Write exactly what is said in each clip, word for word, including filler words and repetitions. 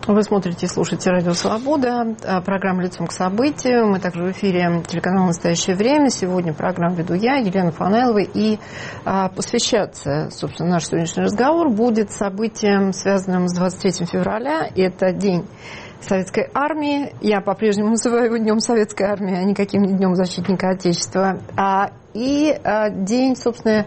Вы смотрите и слушаете «Радио Свобода», программа «Лицом к событию». Мы также в эфире телеканала «Настоящее время». Сегодня программу веду я, Елена Фанайлова. И а, посвящаться, собственно, наш сегодняшний разговор будет событиям, связанным с двадцать третьим февраля. Это день Советской армии. Я по-прежнему называю его Днем Советской армии, а не каким-нибудь Днем защитника Отечества. А, и а, день, собственно,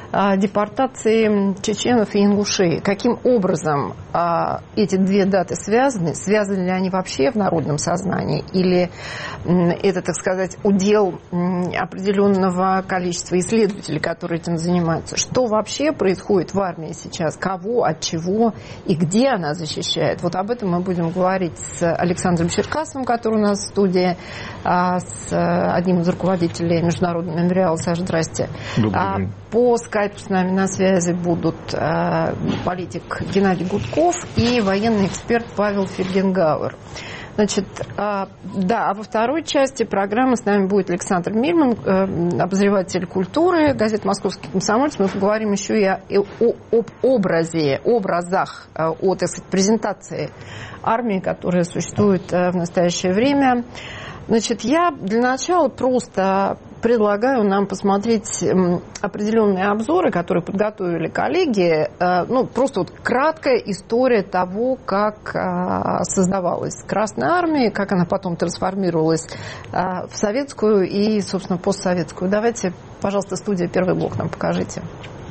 депортации чеченцев и ингушей. Каким образом а, эти две даты связаны? Связаны ли они вообще в народном сознании? Или м, это, так сказать, удел м, определенного количества исследователей, которые этим занимаются? Что вообще происходит в армии сейчас? Кого, от чего и где она защищает? Вот об этом мы будем говорить с Александром Черкасовым, который у нас в студии, а, с одним из руководителей Международного мемориала. Саша, здрасте. А, по скайпу с нами на связи будут э, политик Геннадий Гудков и военный эксперт Павел Фельгенгауэр. Значит, э, да, а во второй части программы с нами будет Александр Мильман, э, обозреватель культуры, газета «Московский комсомолец». Мы поговорим еще и о, о, об образе, образах, э, о, так сказать, презентации армии, которая существует э, в настоящее время. Значит, я для начала просто предлагаю нам посмотреть определенные обзоры, которые подготовили коллеги. Ну, просто вот краткая история того, как создавалась Красная Армия, как она потом трансформировалась в советскую и, собственно, постсоветскую. Давайте, пожалуйста, студия, первый блок нам покажите.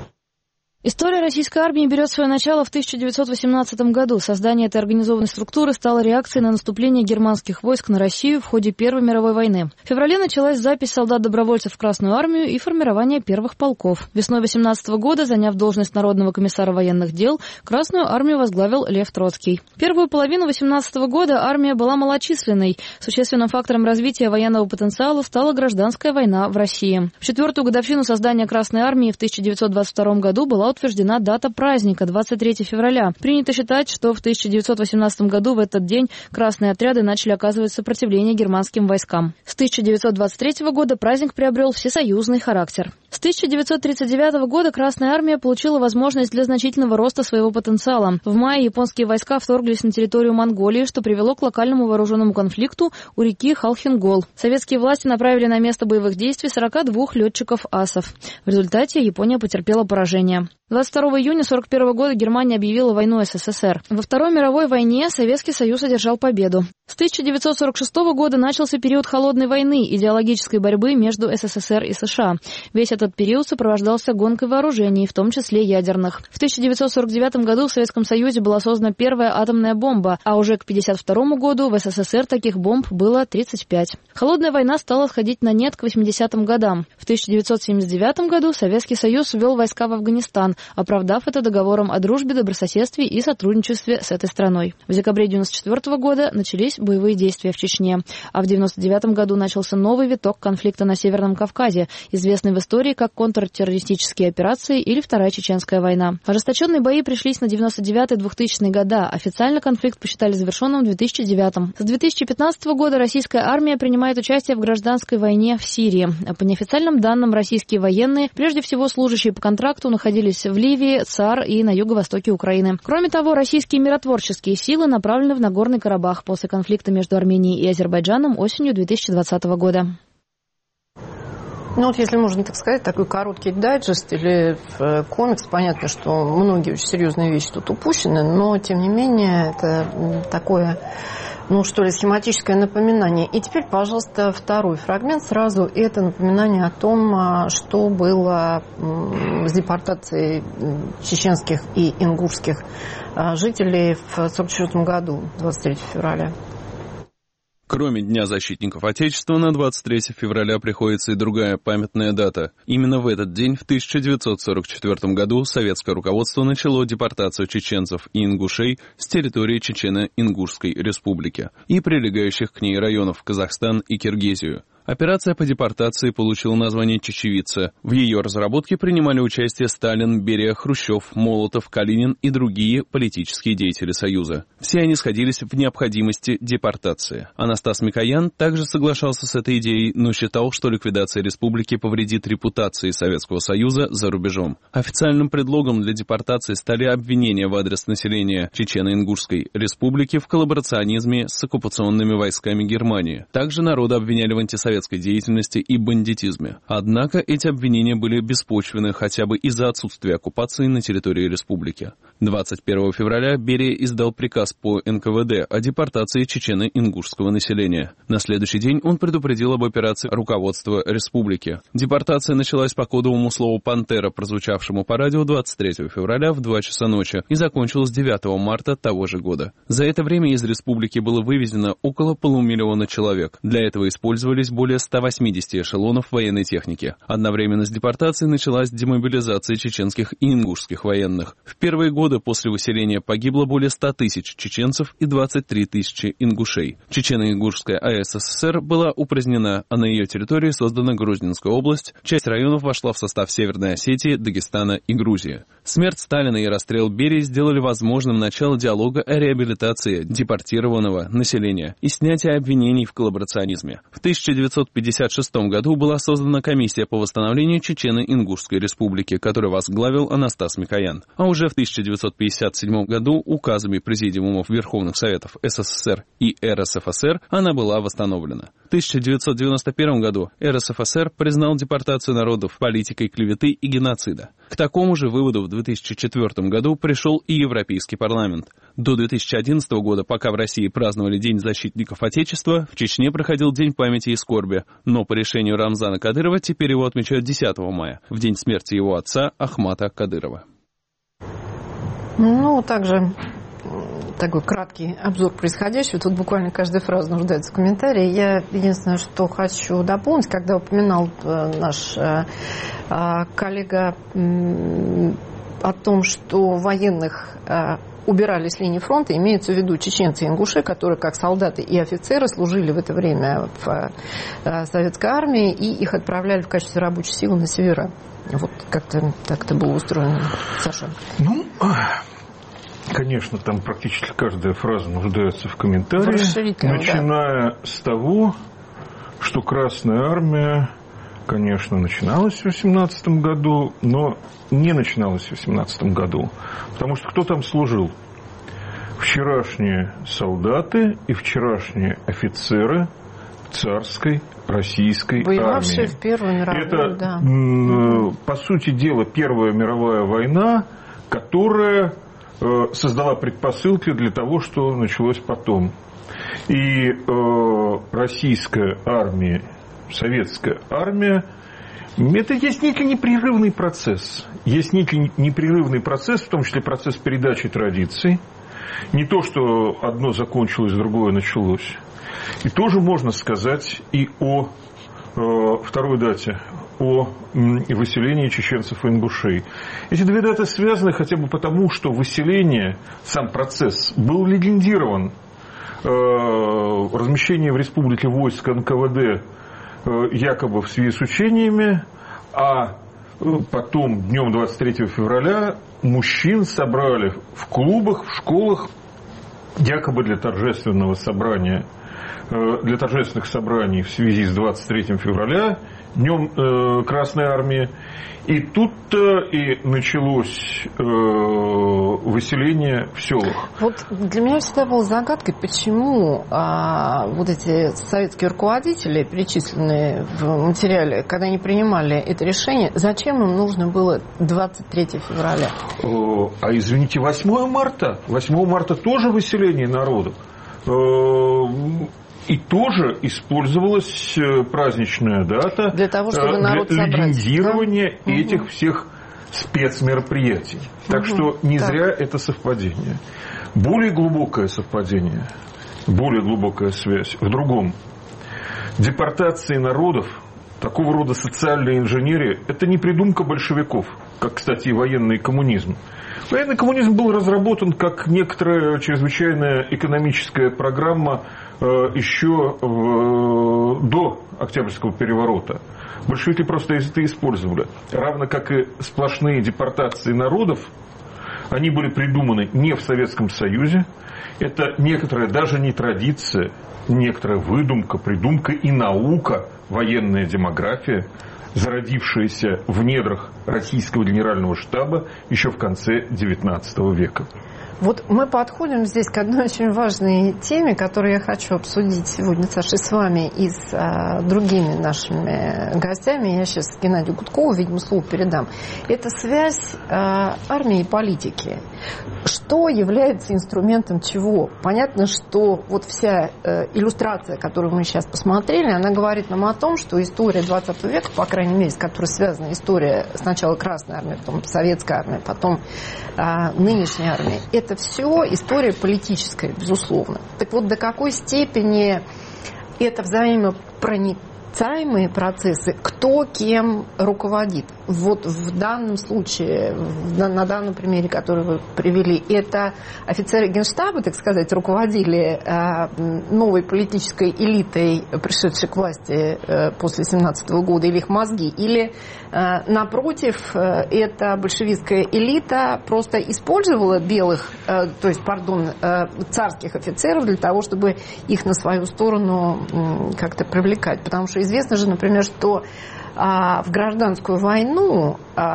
История российской армии берет свое начало в тысяча девятьсот восемнадцатом году. Создание этой организованной структуры стало реакцией на наступление германских войск на Россию в ходе Первой мировой войны. В феврале началась запись солдат-добровольцев в Красную армию и формирование первых полков. Весной восемнадцатого года, заняв должность Народного комиссара военных дел, Красную армию возглавил Лев Троцкий. Первую половину восемнадцатого года армия была малочисленной. Существенным фактором развития военного потенциала стала гражданская война в России. В четвертую годовщину создания Красной армии в тысяча девятьсот двадцать втором году была утверждена дата праздника двадцать третьего февраля. Принято считать, что в тысяча девятьсот восемнадцатом году в этот день красные отряды начали оказывать сопротивление германским войскам. С тысяча девятьсот двадцать третьего года праздник приобрел всесоюзный характер. С тысяча девятьсот тридцать девятого года Красная армия получила возможность для значительного роста своего потенциала. В мае японские войска вторглись на территорию Монголии, что привело к локальному вооруженному конфликту у реки Халхингол. Советские власти направили на место боевых действий сорок два летчиков асов. В результате Япония потерпела поражение. двадцать второго июня сорок первого года Германия объявила войну СССР. Во Второй мировой войне Советский Союз одержал победу. С тысяча девятьсот сорок шестого года начался период холодной войны, идеологической борьбы между СССР и США. Весь этот период сопровождался гонкой вооружений, в том числе ядерных. В тысяча девятьсот сорок девятом году в Советском Союзе была создана первая атомная бомба, а уже к пятьдесят второму году в СССР таких бомб было тридцать пять. Холодная война стала сходить на нет к восьмидесятым годам. В тысяча девятьсот семьдесят девятом году Советский Союз ввел войска в Афганистан, оправдав это договором о дружбе, добрососедстве и сотрудничестве с этой страной. В декабре девяносто четвертого года начались боевые действия в Чечне, а в девяносто девятом году начался новый виток конфликта на Северном Кавказе, известный в истории как контртеррористические операции или Вторая Чеченская война. Ожесточенные бои пришлись на девяносто девятый — двухтысячные года. Официально конфликт посчитали завершенным в две тысячи девятом. С две тысячи пятнадцатого года российская армия принимает участие в гражданской войне в Сирии. По неофициальным данным, российские военные, прежде всего служащие по контракту, находились в Ливии, ЦАР и на юго-востоке Украины. Кроме того, российские миротворческие силы направлены в Нагорный Карабах после конфликта между Арменией и Азербайджаном осенью две тысячи двадцатого года. Ну вот, если можно так сказать, такой короткий дайджест или комикс, понятно, что многие очень серьезные вещи тут упущены, но, тем не менее, это такое, ну, что ли, схематическое напоминание. И теперь, пожалуйста, второй фрагмент сразу. Это напоминание о том, что было с депортацией чеченских и ингушских жителей в сорок четвёртом году, двадцать третьего февраля. Кроме Дня защитников Отечества, на двадцать третьего февраля приходится и другая памятная дата. Именно в этот день, в тысяча девятьсот сорок четвёртом году, советское руководство начало депортацию чеченцев и ингушей с территории Чечено-Ингушской республики и прилегающих к ней районов Казахстан и Киргизию. Операция по депортации получила название «Чечевица». В ее разработке принимали участие Сталин, Берия, Хрущев, Молотов, Калинин и другие политические деятели Союза. Все они сходились в необходимости депортации. Анастас Микоян также соглашался с этой идеей, но считал, что ликвидация республики повредит репутации Советского Союза за рубежом. Официальным предлогом для депортации стали обвинения в адрес населения Чечено-Ингушской республики в коллаборационизме с оккупационными войсками Германии. Также народа обвиняли в антисоветской деятельности и бандитизме. Однако эти обвинения были беспочвены хотя бы из-за отсутствия оккупации на территории республики. двадцать первого февраля Берия издал приказ по эн ка вэ дэ о депортации чечено-ингушского населения. На следующий день он предупредил об операции руководства республики. Депортация началась по кодовому слову «Пантера», прозвучавшему по радио двадцать третьего февраля в два часа ночи, и закончилась девятого марта того же года. За это время из республики было вывезено около полумиллиона человек. Для этого использовались более ста восьмидесяти эшелонов военной техники. Одновременно с депортацией началась демобилизация чеченских и ингушских военных. В первые годы после выселения погибло более ста тысяч чеченцев и двадцать три тысячи ингушей. Чечено-Ингушская а эс эс эс эр была упразднена, а на ее территории создана Грузинская область. Часть районов вошла в состав Северной Осетии, Дагестана и Грузии. Смерть Сталина и расстрел Берии сделали возможным начало диалога о реабилитации депортированного населения и снятия обвинений в коллаборационизме. В тысяча девятьсот пятьдесят шестом году была создана комиссия по восстановлению Чечено-Ингушской республики, которую возглавил Анастас Микоян. А уже в тысяча девятьсот пятьдесят седьмом году указами президиумов Верховных Советов эс эс эс эр и эр эс эф эс эр она была восстановлена. В тысяча девятьсот девяносто первом году эр эс эф эс эр признал депортацию народов политикой клеветы и геноцида. К такому же выводу в две тысячи четвёртом году пришел и Европейский парламент. До две тысячи одиннадцатого года, пока в России праздновали День защитников Отечества, в Чечне проходил День памяти и скорби, но по решению Рамзана Кадырова теперь его отмечают десятого мая, в день смерти его отца Ахмата Кадырова. Ну, также такой краткий обзор происходящего. Тут буквально каждая фраза нуждается в комментарии. Я единственное, что хочу дополнить, когда упоминал наш коллега о том, что военных убирали с линии фронта, имеются в виду чеченцы и ингуши, которые как солдаты и офицеры служили в это время в советской армии, и их отправляли в качестве рабочей силы на севера. Вот как-то так это было устроено. Саша. Ну, конечно, там практически каждая фраза нуждается в комментарии, начиная да. с того, что Красная Армия, конечно, начиналась в восемнадцатом году, но не начиналась в восемнадцатом году, потому что кто там служил? Вчерашние солдаты и вчерашние офицеры царской российской воевавшие армии. В Первую мировую, Это, да. по сути дела, Первая мировая война, которая создала предпосылки для того, что началось потом. И э, российская армия, советская армия, это есть некий непрерывный процесс. Есть некий непрерывный процесс, в том числе процесс передачи традиций. Не то, что одно закончилось, другое началось. И тоже можно сказать и о э, второй дате, о выселении чеченцев и ингушей. Эти две даты связаны хотя бы потому, что выселение, сам процесс, был легендирован. Размещение в республике войск эн ка вэ дэ якобы в связи с учениями, а потом днем двадцать третьего февраля мужчин собрали в клубах, в школах, якобы для торжественного собрания, для торжественных собраний в связи с двадцать третьим февраля, днем Красной Армии. И тут-то и началось э, выселение в селах. Вот для меня всегда была загадкой, почему а, вот эти советские руководители, перечисленные в материале, когда они принимали это решение, зачем им нужно было двадцать третьего февраля? Э, а извините, восьмого марта? восьмого марта тоже выселение народов. Э, И тоже использовалась праздничная дата для того, чтобы народ для легендирования да? этих угу. всех спецмероприятий. Так угу. что не так. зря это совпадение. Более глубокое совпадение, более глубокая связь в другом. Депортации народов, такого рода социальная инженерия, это не придумка большевиков, как, кстати, и военный коммунизм. Военный коммунизм был разработан как некоторая чрезвычайная экономическая программа еще до Октябрьского переворота. Большевики просто это использовали. Равно как и сплошные депортации народов, они были придуманы не в Советском Союзе. Это некоторая, даже не традиция, некоторая выдумка, придумка и наука, военная демография, зародившаяся в недрах российского генерального штаба еще в конце девятнадцатого века. Вот мы подходим здесь к одной очень важной теме, которую я хочу обсудить сегодня, Саша, с вами и с а, другими нашими гостями. Я сейчас Геннадию Гудкову, видимо, слово передам. Это связь а, армии и политики. Что является инструментом чего? Понятно, что вот вся э, иллюстрация, которую мы сейчас посмотрели, она говорит нам о том, что история двадцатого века, по крайней мере, с которой связана история сначала Красной армии, потом Советской армии, потом а, нынешней армии, это все история политическая, безусловно. Так вот, до какой степени это взаимопроницаемые процессы, кто кем руководит? Вот в данном случае, на данном примере, который вы привели, это офицеры Генштаба, так сказать, руководили новой политической элитой, пришедшей к власти после семнадцатого года, или их мозги, или, напротив, эта большевистская элита просто использовала белых, то есть, пардон, царских офицеров для того, чтобы их на свою сторону как-то привлекать. Потому что известно же, например, что в гражданскую войну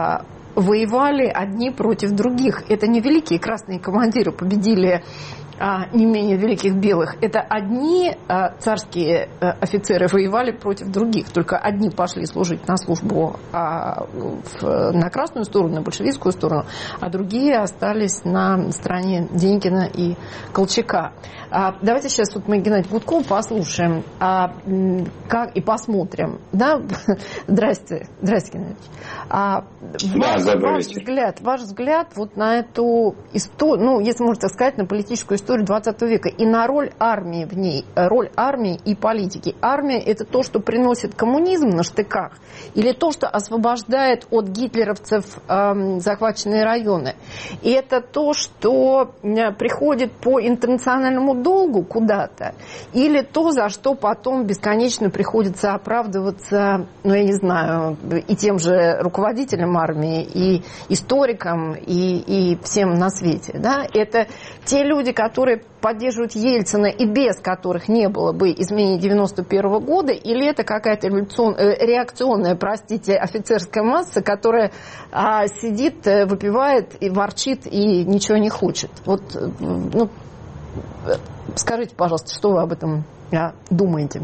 воевали одни против других. Это не великие красные командиры победили а, не менее великих белых. Это одни а, царские а, офицеры воевали против других. Только одни пошли служить на службу а, в, на красную сторону, на большевистскую сторону, а другие остались на стороне Деникина и Колчака. А, давайте сейчас вот мы Геннадия Гудкова послушаем а, как, и посмотрим. Да? Здрасте, здрасте, Геннадий. А, ваш, да, ваш взгляд, ваш взгляд вот на эту историю, ну, если можно так сказать, на политическую историю двадцатого века и на роль армии в ней, роль армии и политики. Армия – это то, что приносит коммунизм на штыках, или то, что освобождает от гитлеровцев э, захваченные районы. И это то, что э, приходит по интернациональному долгу куда-то, или то, за что потом бесконечно приходится оправдываться, ну, я не знаю, и тем же руководителям армии, и историкам, и, и всем на свете. Да? Это те люди, которые поддерживают Ельцина и без которых не было бы изменений девяносто первого года, или это какая-то реакционная, простите, офицерская масса, которая а, сидит, выпивает и ворчит и ничего не хочет. Вот, ну, скажите, пожалуйста, что вы об этом а, думаете?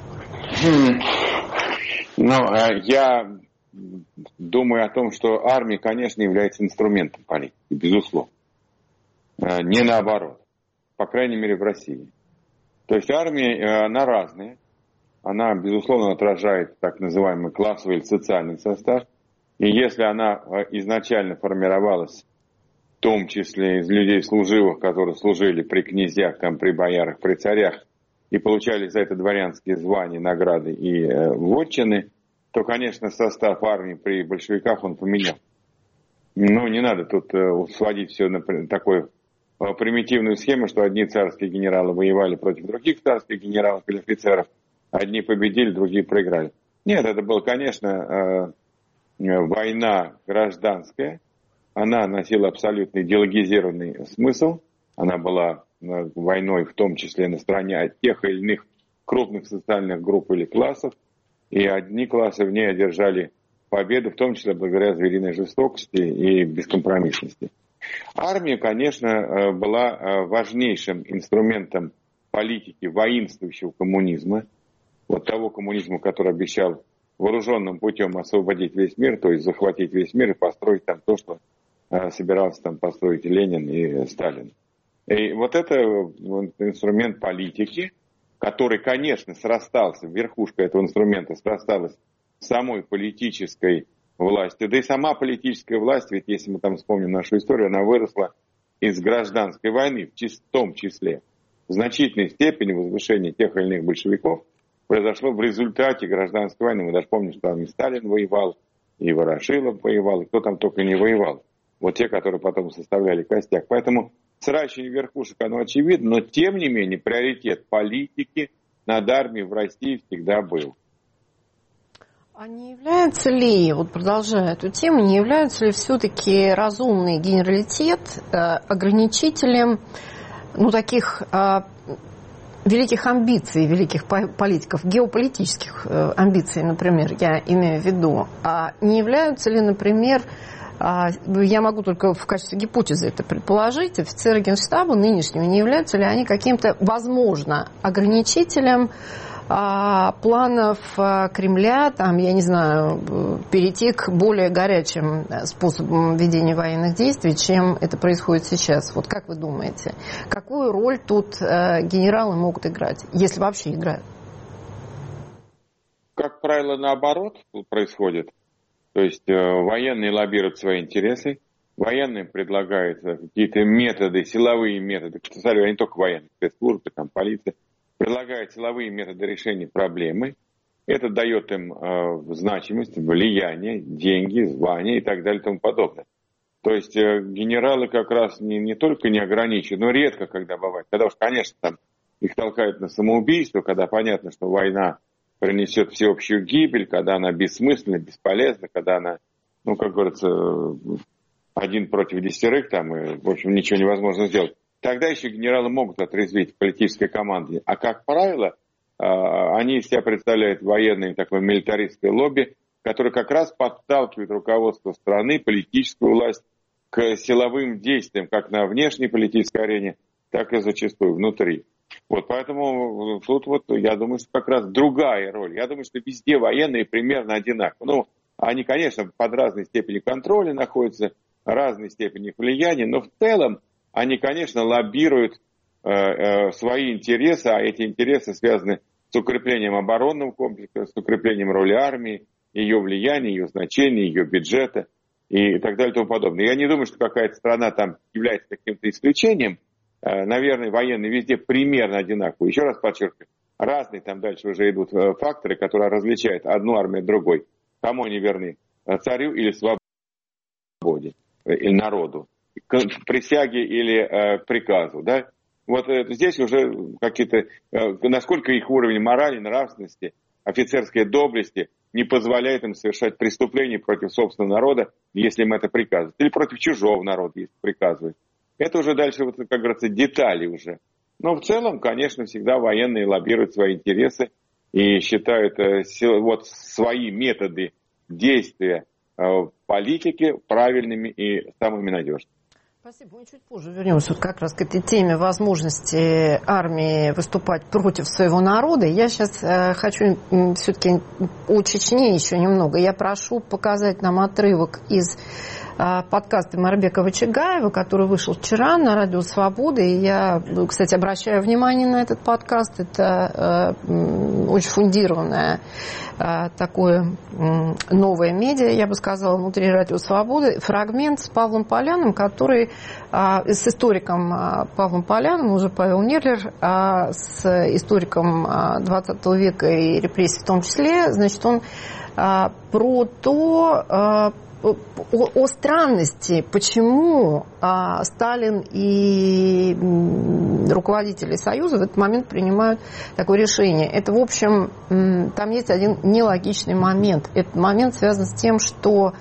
Ну, я думаю о том, что армия, конечно, является инструментом политики, безусловно. Не наоборот. По крайней мере, в России. То есть армия, она разная. Она, безусловно, отражает так называемый классовый или социальный состав. И если она изначально формировалась, в том числе из людей служивых, которые служили при князьях, там, при боярах, при царях, и получали за это дворянские звания, награды и э, вотчины, то, конечно, состав армии при большевиках он поменял. Ну, не надо тут э, сводить все на такой примитивную схему, что одни царские генералы воевали против других царских генералов или офицеров, одни победили, другие проиграли. Нет, это была, конечно, война гражданская, она носила абсолютно идеологизированный смысл, она была войной в том числе на стороне тех или иных крупных социальных групп или классов, и одни классы в ней одержали победу, в том числе благодаря звериной жестокости и бескомпромиссности. Армия, конечно, была важнейшим инструментом политики воинствующего коммунизма, вот того коммунизма, который обещал вооруженным путем освободить весь мир, то есть захватить весь мир и построить там то, что собирался там построить Ленин и Сталин. И вот это инструмент политики, который, конечно, срастался, верхушка этого инструмента срасталась с самой политической властью. Да и сама политическая власть, ведь если мы там вспомним нашу историю, она выросла из гражданской войны, в том числе. В значительной степени возвышение тех или иных большевиков произошло в результате гражданской войны. Мы даже помним, что там и Сталин воевал, и Ворошилов воевал, и кто там только не воевал. Вот те, которые потом составляли костяк. Поэтому сращивание верхушек, оно очевидно, но тем не менее приоритет политики над армией в России всегда был. А не является ли, вот продолжая эту тему, не является ли все-таки разумный генералитет э, ограничителем, ну, таких э, великих амбиций, великих политиков, геополитических э, амбиций, например, я имею в виду, а не являются ли, например, э, я могу только в качестве гипотезы это предположить, офицеры Генштаба нынешнего, не являются ли они каким-то, возможно, ограничителем планов Кремля, там, я не знаю, перейти к более горячим способам ведения военных действий, чем это происходит сейчас. Вот как вы думаете, какую роль тут генералы могут играть, если вообще играют? Как правило, наоборот происходит. То есть военные лоббируют свои интересы, военным предлагают какие-то методы, силовые методы, кстати, не только военные, спецслужбы, там, полиция, предлагает силовые методы решения проблемы. Это дает им э, значимость, влияние, деньги, звания и так далее и тому подобное. То есть э, генералы как раз не, не только не ограничены, но редко когда бывает. Когда уж, конечно, там их толкают на самоубийство, когда понятно, что война принесет всеобщую гибель, когда она бессмысленна, бесполезна, когда она, ну, как говорится, один против десятерых, там, и, в общем, ничего невозможно сделать. Тогда еще генералы могут отрезвить политическое командование. А как правило, они из себя представляют военное такое милитаристское лобби, которое как раз подталкивает руководство страны, политическую власть к силовым действиям, как на внешней политической арене, так и зачастую внутри. Вот, поэтому тут вот, я думаю, что как раз другая роль. Я думаю, что везде военные примерно одинаковы. Ну, они, конечно, под разной степенью контроля находятся, разной степени влияния, но в целом они, конечно, лоббируют э, э, свои интересы, а эти интересы связаны с укреплением оборонного комплекса, с укреплением роли армии, ее влияния, ее значения, ее бюджета и так далее и тому подобное. Я не думаю, что какая-то страна там является каким-то исключением. Э, наверное, военные везде примерно одинаковые. Еще раз подчеркиваю, разные там дальше уже идут факторы, которые различают одну армию от другой. Кому они верны? Царю или свободе, или народу? К присяге или э, приказу, да? Вот э, здесь уже какие-то, э, насколько их уровень морали, нравственности, офицерской доблести не позволяет им совершать преступления против собственного народа, если им это приказывают, или против чужого народа, если приказывают. Это уже дальше, вот, как говорится, детали уже. Но в целом, конечно, всегда военные лоббируют свои интересы и считают э, вот, свои методы действия э, в политике правильными и самыми надежными. Спасибо. Мы чуть позже вернемся вот как раз к этой теме возможности армии выступать против своего народа. Я сейчас э, хочу э, все-таки о Чечне еще немного. Я прошу показать нам отрывок из э, подкаста Марбека Чагаева, который вышел вчера на Радио Свобода. И я, кстати, обращаю внимание на этот подкаст. Это э, очень фундированное э, такое э, новое медиа, я бы сказала, внутри Радио Свободы. Фрагмент с Павлом Поляным, который с историком Павлом Поляным, уже Павел Нерлер, с историком двадцатого века и репрессий в том числе, значит, он про то, о, о странности, почему Сталин и руководители Союза в этот момент принимают такое решение. Это, в общем, там есть один нелогичный момент. Этот момент связан с тем, что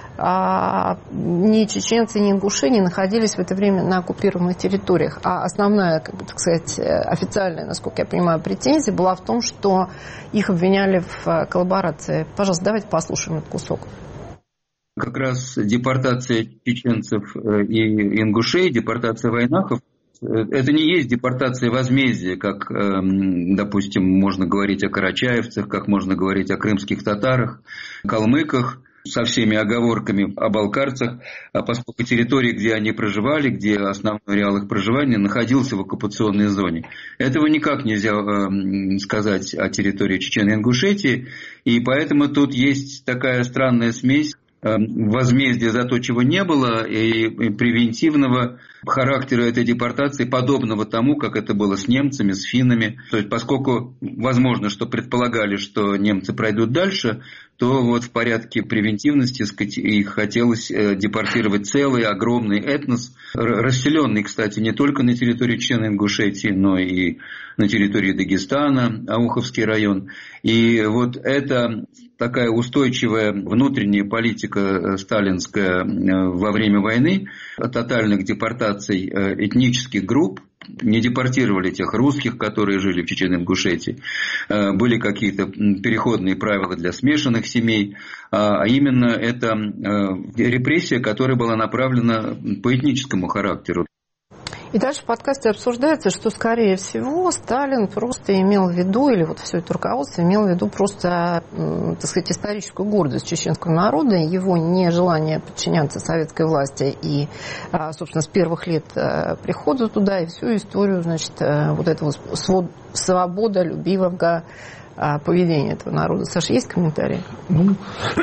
А ни чеченцы, ни ингуши не находились в это время на оккупированных территориях. А основная, как бы, так сказать, официальная, насколько я понимаю, претензия была в том, что их обвиняли в коллаборации. Пожалуйста, давайте послушаем этот кусок. Как раз депортация чеченцев и ингушей, депортация войнахов, это не есть депортация возмездия, как, допустим, можно говорить о карачаевцах, как можно говорить о крымских татарах, калмыках, со всеми оговорками о балкарцах, поскольку территория, где они проживали, где основной реал их проживания, находился в оккупационной зоне. Этого никак нельзя э, сказать о территории Чечен и Ингушетии, и поэтому тут есть такая странная смесь э, возмездия за то, чего не было, и, и превентивного характера этой депортации, подобного тому, как это было с немцами, с финнами. То есть, поскольку возможно, что предполагали, что немцы пройдут дальше, то вот в порядке превентивности, сказать, их хотелось депортировать целый огромный этнос, расселенный, кстати, не только на территории Чечено-Ингушетии, но и на территории Дагестана, Ауховский район. И вот это такая устойчивая внутренняя политика сталинская во время войны, тотальных депортаций этнических групп, не депортировали тех русских, которые жили в Чечено-Ингушетии. Были какие-то переходные правила для смешанных семей, а именно это репрессия, которая была направлена по этническому характеру. И дальше в подкасте обсуждается, что, скорее всего, Сталин просто имел в виду, или вот все это руководство имело в виду просто, так сказать, историческую гордость чеченского народа, его нежелание подчиняться советской власти и, собственно, с первых лет прихода туда, и всю историю, значит, вот этого свободолюбивого поведения этого народа. Саша, есть комментарии? Ну,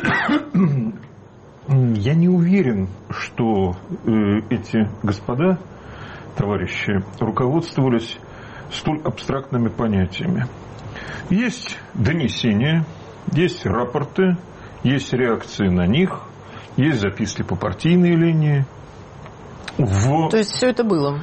я не уверен, что эти господа, товарищи, руководствовались столь абстрактными понятиями. Есть донесения, есть рапорты, есть реакции на них, есть записки по партийной линии. В... То есть все это было?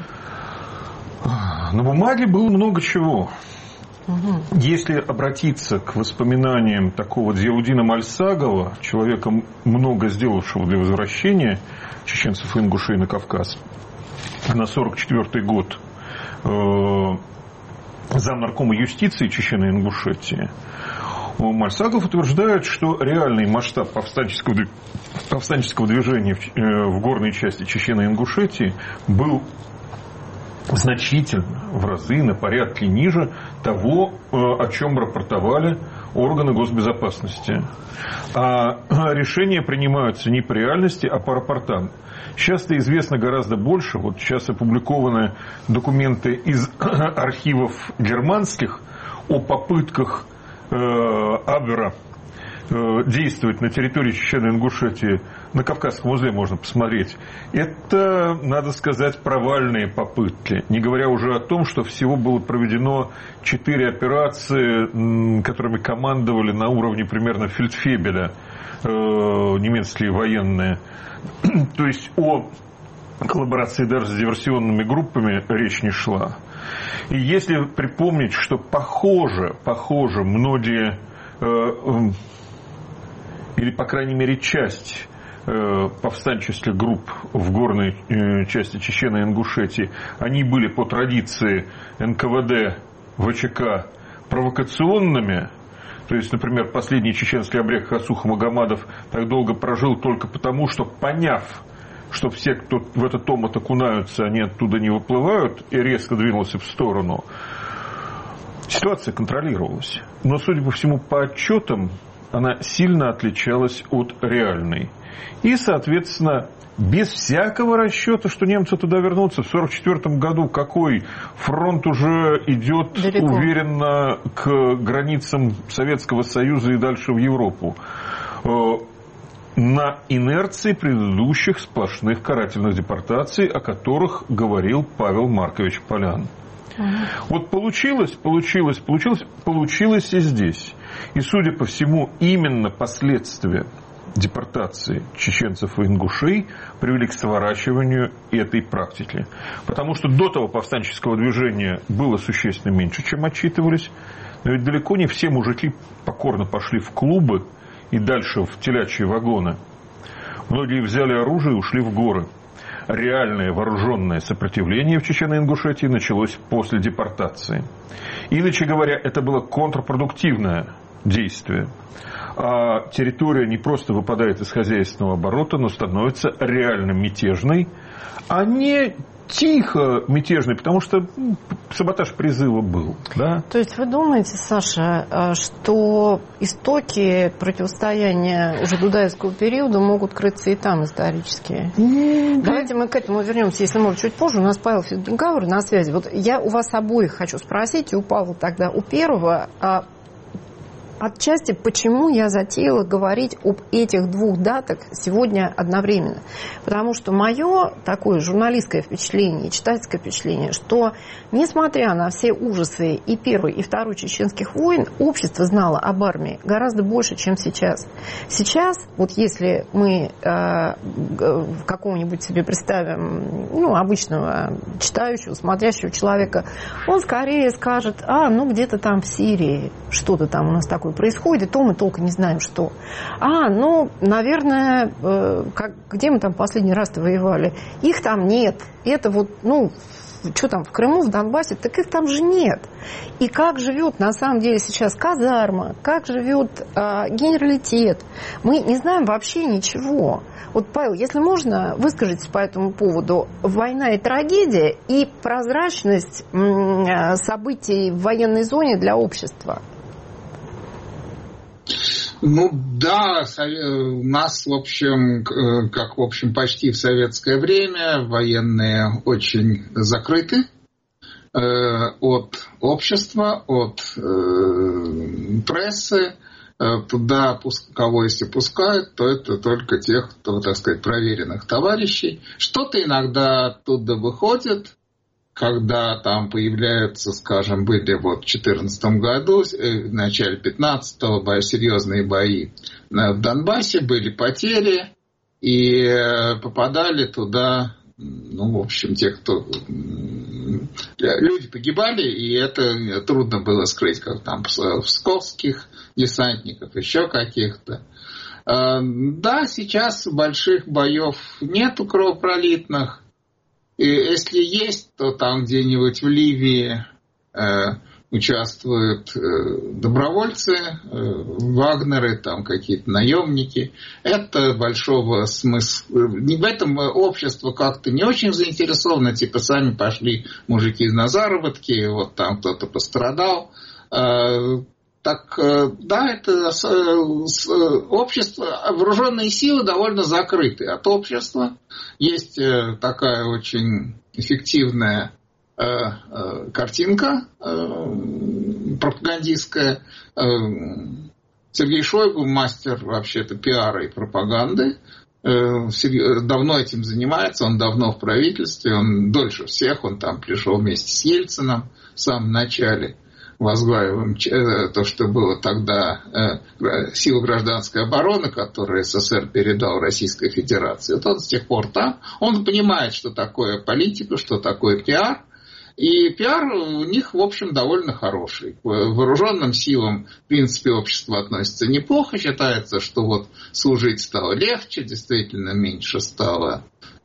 На бумаге было много чего. Угу. Если обратиться к воспоминаниям такого Дзияудина Мальсагова, человека, много сделавшего для возвращения чеченцев и ингушей на Кавказ, на сорок четвёртый год э, замнаркома юстиции Чечено-Ингушетии, Мальсагов утверждает, что реальный масштаб повстанческого, повстанческого движения в, э, в горной части Чечено-Ингушетии был значительно, в разы, на порядке ниже того, э, о чем рапортовали органы госбезопасности. А решения принимаются не по реальности, а по рапортам. Сейчас-то известно гораздо больше. Вот сейчас опубликованы документы из архивов германских о попытках э, Абвера э, действовать на территории Чечено-Ингушетии. На Кавказском узле можно посмотреть. Это, надо сказать, провальные попытки. Не говоря уже о том, что всего было проведено четыре операции, которыми командовали на уровне примерно фельдфебеля э, немецкие военные. То есть о коллаборации даже с диверсионными группами речь не шла. И если припомнить, что похоже, похоже, многие, э, э, или по крайней мере часть э, повстанческих групп в горной э, части Чечено-Ингушетии, они были по традиции эн ка вэ дэ, вэ че ка провокационными. То есть, например, последний чеченский абрек Хасуха Магомадов так долго прожил только потому, что, поняв, что все, кто в этот омут окунаются, они оттуда не выплывают, и резко двинулся в сторону, ситуация контролировалась. Но, судя по всему, по отчетам, она сильно отличалась от реальной. И, соответственно, без всякого расчета, что немцы туда вернутся в сорок четвёртом году, какой фронт уже идет далеко, уверенно к границам Советского Союза и дальше в Европу, на инерции предыдущих сплошных карательных депортаций, о которых говорил Павел Маркович Полян. Угу. Вот получилось, получилось, получилось, получилось и здесь. И, судя по всему, именно последствия депортации чеченцев и ингушей привели к сворачиванию этой практики. Потому что до того повстанческого движения было существенно меньше, чем отчитывались. Но ведь далеко не все мужики покорно пошли в клубы и дальше в телячьи вагоны. Многие взяли оружие и ушли в горы. Реальное вооруженное сопротивление в Чечено-Ингушетии началось после депортации. Иначе говоря, это было контрпродуктивное действие. А территория не просто выпадает из хозяйственного оборота, но становится реально мятежной, а не тихо мятежной, потому что ну, саботаж призыва был. Да? То есть вы думаете, Саша, что истоки противостояния уже дудаевского периода могут крыться и там исторически? Mm-hmm. Давайте мы к этому вернемся, если можно, чуть позже. У нас Павел Фельдгауэр на связи. Вот я у вас обоих хочу спросить, и у Павла тогда, у первого, отчасти, почему я затеяла говорить об этих двух датах сегодня одновременно. Потому что мое такое журналистское впечатление, читательское впечатление, что, несмотря на все ужасы и Первой, и Второй чеченских войн, общество знало об армии гораздо больше, чем сейчас. Сейчас, вот если мы э, какого-нибудь себе представим, ну, обычного читающего, смотрящего человека, он скорее скажет: а, ну, где-то там в Сирии что-то там у нас такое происходит, и то мы толком не знаем, что. А, ну, наверное, э, как, где мы там последний раз-то воевали? Их там нет. Это вот, ну, что там, в Крыму, в Донбассе, так их там же нет. И как живет на самом деле сейчас казарма, как живет э, генералитет, мы не знаем вообще ничего. Вот, Павел, если можно, выскажитесь по этому поводу. Война и трагедия, и прозрачность э, событий в военной зоне для общества. Ну да, у нас, в общем, как в общем почти в советское время, военные очень закрыты э, от общества, от э, прессы. Туда, кого если пускают, то это только тех, кто, так сказать, проверенных товарищей. Что-то иногда оттуда выходит, когда там появляются, скажем, были вот в две тысячи четырнадцатом году, в начале пятнадцатого серьезные бои в Донбассе, были потери, и попадали туда, ну, в общем, те, кто... Люди погибали, и это трудно было скрыть, как там псковских десантников, еще каких-то. Да, сейчас больших боев нету кровопролитных. И если есть, то там где-нибудь в Ливии э, участвуют э, добровольцы, э, вагнеры, там какие-то наемники. Это большого смысла. В этом общество как-то не очень заинтересовано. Типа сами пошли мужики на заработки, вот там кто-то пострадал. Э, Так, да, это общество, вооруженные силы довольно закрыты от общества. Есть такая очень эффективная картинка пропагандистская. Сергей Шойгу, мастер вообще-то пиара и пропаганды, давно этим занимается, он давно в правительстве, он дольше всех, он там пришел вместе с Ельциным в самом начале. Возглавим то, что было тогда э, силы гражданской обороны, которые СССР передал Российской Федерации. Вот он с тех пор там. Он понимает, что такое политика, что такое пиар. И пиар у них, в общем, довольно хороший. К вооруженным силам, в принципе, общество относится неплохо. Считается, что вот служить стало легче, действительно меньше стало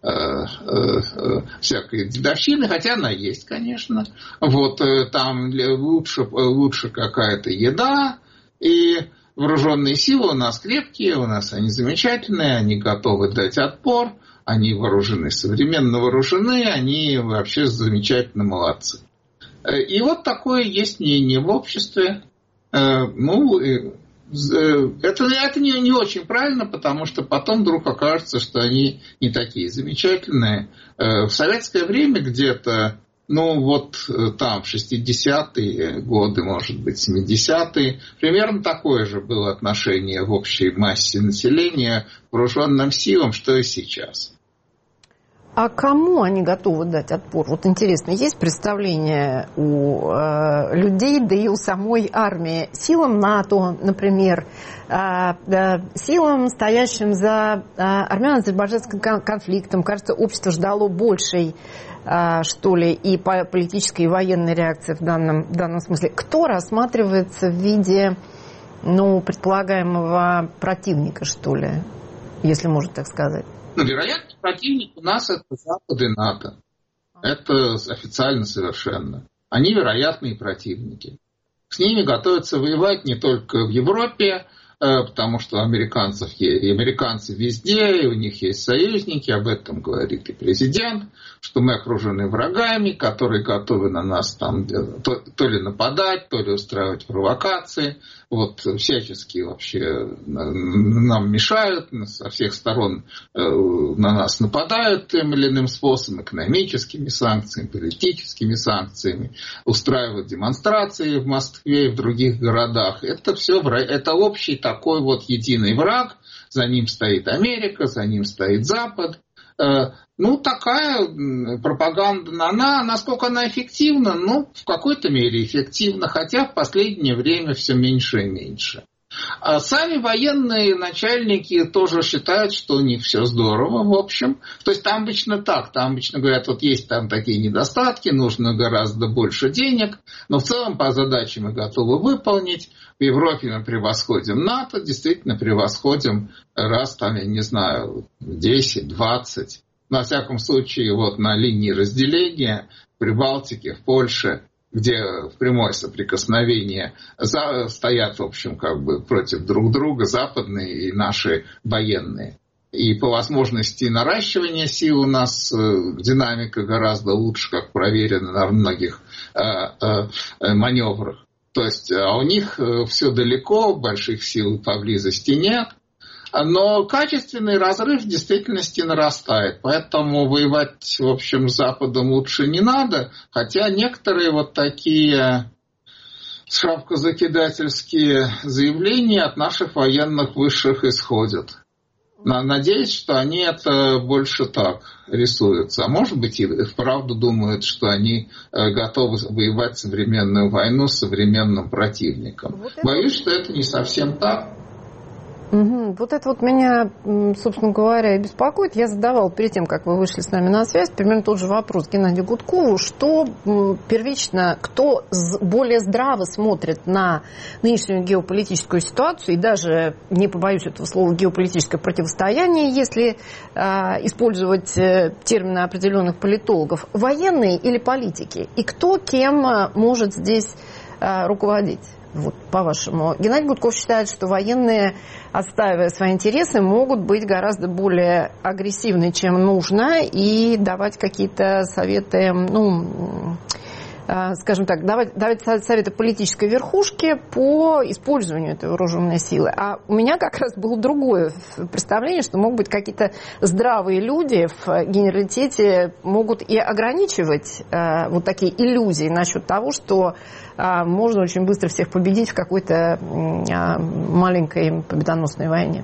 всякой дедовщины, хотя она есть, конечно. Вот там лучше, лучше какая-то еда, и вооруженные силы у нас крепкие, у нас они замечательные, они готовы дать отпор, они вооружены, современно вооружены, они вообще замечательно молодцы. И вот такое есть мнение в обществе. Ну, Это, это не, не очень правильно, потому что потом вдруг окажется, что они не такие замечательные. В советское время где-то, ну вот там в шестидесятые годы, может быть, семидесятые, примерно такое же было отношение в общей массе населения к вооруженным силам, что и сейчас. А кому они готовы дать отпор? Вот интересно, есть представление у э, людей, да и у самой армии, силам НАТО, например, э, э, силам, стоящим за э, армяно-азербайджанским конфликтом? Кажется, общество ждало большей, э, что ли, и политической, и военной реакции в данном, в данном смысле. Кто рассматривается в виде, ну, предполагаемого противника, что ли, если можно так сказать? Ну, вероятно, противник у нас это Запад и НАТО. Это официально совершенно. Они вероятные противники. С ними готовятся воевать не только в Европе, потому что у американцев есть, и американцы везде, и у них есть союзники, об этом говорит и президент, что мы окружены врагами, которые готовы на нас там то, то ли нападать, то ли устраивать провокации, вот всячески вообще нам мешают, со всех сторон на нас нападают тем или иным способом, экономическими санкциями, политическими санкциями, устраивают демонстрации в Москве и в других городах. Это все, это общий такой вот единый враг, за ним стоит Америка, за ним стоит Запад. Ну, такая пропаганда, она, насколько она эффективна, ну, в какой-то мере эффективна, хотя в последнее время все меньше и меньше. А сами военные начальники тоже считают, что у них все здорово, в общем. То есть там обычно так, там обычно говорят, вот есть там такие недостатки, нужно гораздо больше денег, но в целом по задачам мы готовы выполнить. В Европе мы превосходим НАТО, действительно превосходим раз там, я не знаю, десять-двадцать. На всяком случае, вот на линии разделения в Прибалтике, в Польше, где в прямое соприкосновение стоят, в общем, как бы против друг друга западные и наши военные. И по возможности наращивания сил у нас динамика гораздо лучше, как проверено на многих маневрах. То есть, а у них все далеко, больших сил поблизости нет. Но качественный разрыв в действительности нарастает. Поэтому воевать, в общем, с Западом лучше не надо. Хотя некоторые вот такие шапкозакидательские заявления от наших военных высших исходят. Надеюсь, что они это больше так рисуются. А может быть, и вправду думают, что они готовы воевать современную войну с современным противником. Вот это... Боюсь, что это не совсем так. Угу. Вот это вот меня, собственно говоря, и беспокоит. Я задавала перед тем, как вы вышли с нами на связь, примерно тот же вопрос Геннадию Гудкову, что первично, кто более здраво смотрит на нынешнюю геополитическую ситуацию, и даже, не побоюсь этого слова, геополитическое противостояние, если э, использовать термины определенных политологов, военные или политики, и кто кем может здесь э, руководить? Вот, по-вашему. Геннадий Гудков считает, что военные, отстаивая свои интересы, могут быть гораздо более агрессивны, чем нужно, и давать какие-то советы, ну, скажем так, давать, давать советы политической верхушке по использованию этой вооруженной силы. А у меня как раз было другое представление, что могут быть какие-то здравые люди в генералитете, могут и ограничивать э, вот такие иллюзии насчет того, что э, можно очень быстро всех победить в какой-то э, маленькой победоносной войне.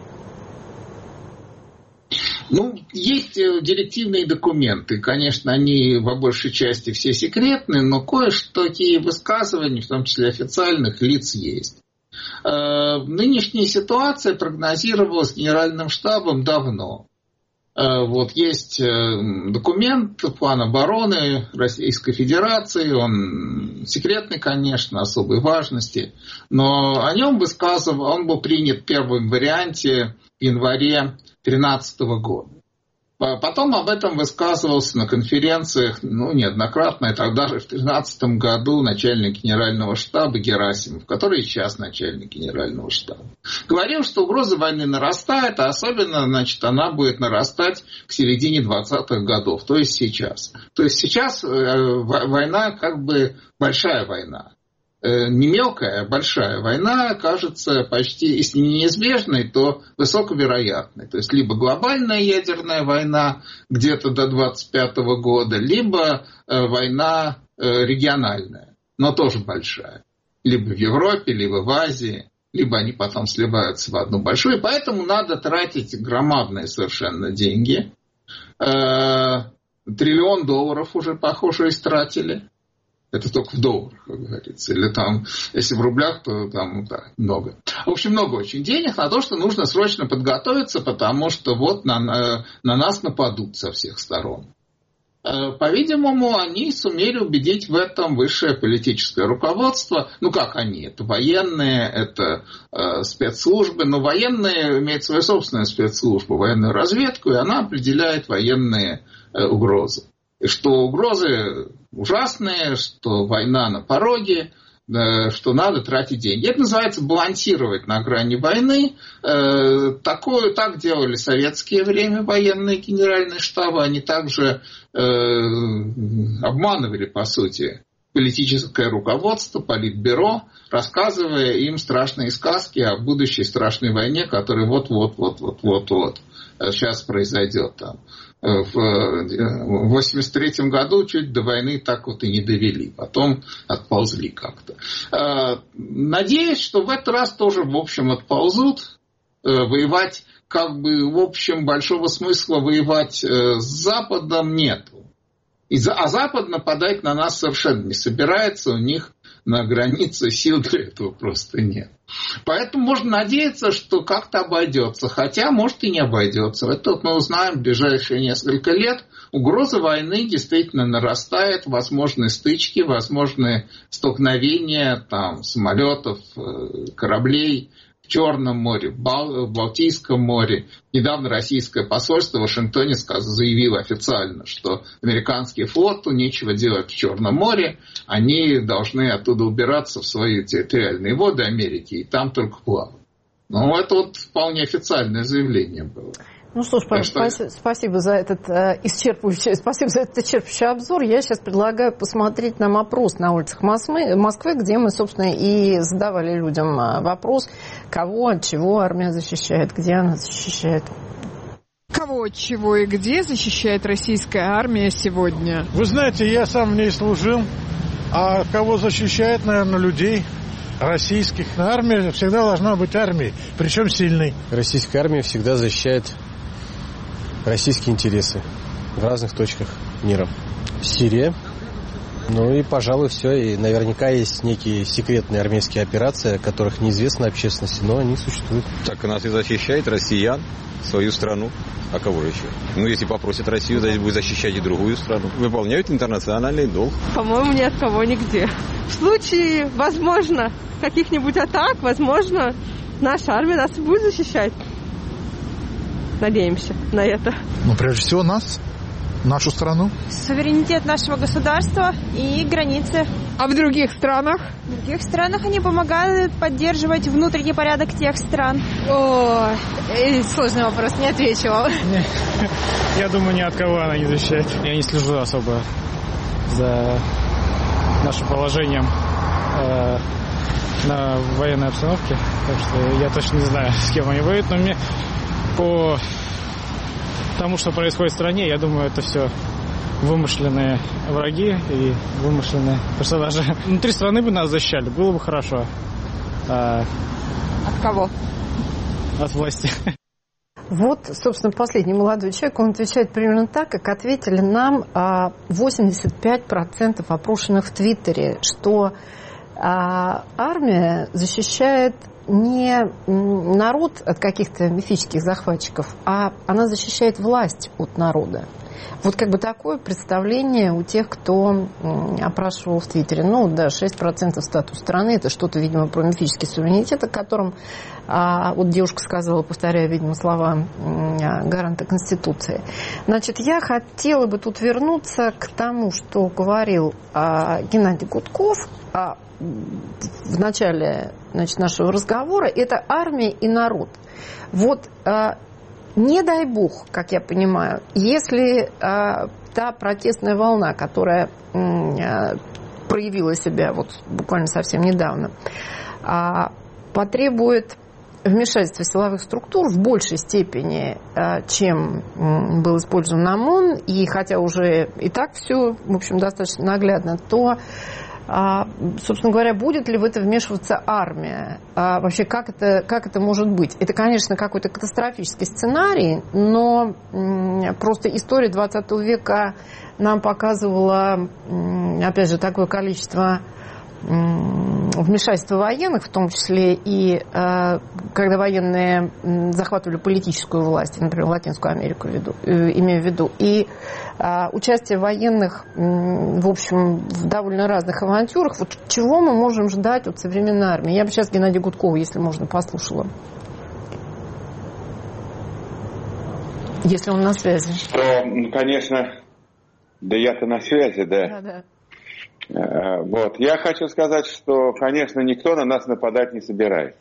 Ну, есть директивные документы. Конечно, они по большей части все секретные, но кое-что такие высказывания, в том числе официальных лиц, есть. Нынешняя ситуация прогнозировалась Генеральным штабом давно. Вот есть документ, план обороны Российской Федерации, он секретный, конечно, особой важности, но о нем высказывал, он был принят в первом варианте в январе две тысячи тринадцатого года. Потом об этом высказывался на конференциях, ну, неоднократно, и тогда же в две тысячи тринадцатом году начальник Генерального штаба Герасимов, который сейчас начальник Генерального штаба, говорил, что угроза войны нарастает, а особенно, значит, она будет нарастать к середине двадцатых годов, то есть сейчас. То есть сейчас война как бы большая война. Не мелкая, а большая война кажется почти, если не неизбежной, то высоковероятной. То есть либо глобальная ядерная война где-то до двадцать пятого года, либо война региональная, но тоже большая. Либо в Европе, либо в Азии, либо они потом сливаются в одну большую. И поэтому надо тратить громадные совершенно деньги. Триллион долларов уже, похоже, истратили. Это только в долларах, как говорится. Или там, если в рублях, то там да, много. В общем, много очень денег на то, что нужно срочно подготовиться, потому что вот на, на нас нападут со всех сторон. По-видимому, они сумели убедить в этом высшее политическое руководство. Ну, как они? Это военные, это э, спецслужбы. Но военные имеют свою собственную спецслужбу, военную разведку, и она определяет военные э, угрозы. И что угрозы ужасные, что война на пороге, что надо тратить деньги. Это называется балансировать на грани войны. Такое, так делали в советское время военные генеральные штабы. Они также обманывали, по сути, политическое руководство, политбюро, рассказывая им страшные сказки о будущей страшной войне, которая вот-вот-вот-вот-вот-вот сейчас произойдет там. В восемьдесят третьем году чуть до войны так вот и не довели. Потом отползли как-то. Надеюсь, что в этот раз тоже, в общем, отползут. Воевать, как бы, в общем, большого смысла воевать с Западом нету. А Запад нападать на нас совершенно не собирается. У них на границе сил для этого просто нет. Поэтому можно надеяться, что как-то обойдется. Хотя, может, и не обойдется. Это мы узнаем в ближайшие несколько лет. Угроза войны действительно нарастает. Возможны стычки, возможны столкновения там, самолетов, кораблей в Черном море, в Балтийском море. Недавно российское посольство в Вашингтоне заявило официально, что американский флоту нечего делать в Черном море. Они должны оттуда убираться в свои территориальные воды Америки и там только плавать. Ну, это вот вполне официальное заявление было. Ну что ж, Павел, что... спасибо, спасибо за этот э, исчерпывающий, спасибо за этот исчерпывающий обзор. Я сейчас предлагаю посмотреть нам опрос на улицах Москвы, Москвы, где мы, собственно, и задавали людям вопрос, кого от чего армия защищает, где она защищает. Кого от чего и где защищает российская армия сегодня? Вы знаете, я сам в ней служил, а кого защищает, наверное, людей. Российских. Армия всегда должна быть армией, причем сильной. Российская армия всегда защищает российские интересы в разных точках мира. Сирия. Ну и, пожалуй, все. И наверняка есть некие секретные армейские операции, о которых неизвестно общественности, но они существуют. Так нас и защищает россиян, свою страну. А кого же еще? Ну, если попросят Россию, будет защищать и другую страну. Выполняют интернациональный долг. По-моему, ни от кого нигде. В случае, возможно, каких-нибудь атак, возможно, наша армия нас будет защищать. Надеемся на это. Ну, прежде всего, нас, нашу страну. Суверенитет нашего государства и границы. А в других странах? В других странах они помогают поддерживать внутренний порядок тех стран. О, сложный вопрос, не отвечу вам. Я думаю, ни от кого она не защищает. Я не слежу особо за нашим положением э, на военной обстановке. Так что я точно не знаю, с кем они воюют. Но мне по тому, что происходит в стране, я думаю, это все вымышленные враги и вымышленные персонажи. Внутри страны бы нас защищали, было бы хорошо. А... От кого? От власти. Вот, собственно, последний молодой человек, он отвечает примерно так, как ответили нам восемьдесят пять процентов опрошенных в Твиттере, что армия защищает не народ от каких-то мифических захватчиков, а она защищает власть от народа. Вот как бы такое представление у тех, кто опрашивал в Твиттере. Ну да, шесть процентов статус страны, это что-то, видимо, про мифический суверенитет, о котором а, вот девушка сказала, повторяя, видимо, слова гаранта Конституции. Значит, я хотела бы тут вернуться к тому, что говорил а, Геннадий Гудков а, в начале, значит, нашего разговора. Это армия и народ. Вот а, не дай бог, как я понимаю, если а, та протестная волна, которая а, проявила себя вот буквально совсем недавно, а, потребует вмешательства силовых структур в большей степени, а, чем м, был использован ОМОН, и хотя уже и так все, в общем, достаточно наглядно, то А, собственно говоря, будет ли в это вмешиваться армия? А, вообще, как это, как это может быть? Это, конечно, какой-то катастрофический сценарий, но м, просто история двадцатого века нам показывала, м, опять же, такое количество м, вмешательства военных, в том числе и а, когда военные м, захватывали политическую власть, например, Латинскую Америку веду, э, имею в виду, и а, участие военных, м, в общем, в довольно разных авантюрах. Вот чего мы можем ждать от современной армии? Я бы сейчас Геннадия Гудкова, если можно, послушала. Если он на связи. Что, конечно, да я-то на связи, да. Да, да. Вот. Я хочу сказать, что, конечно, никто на нас нападать не собирается.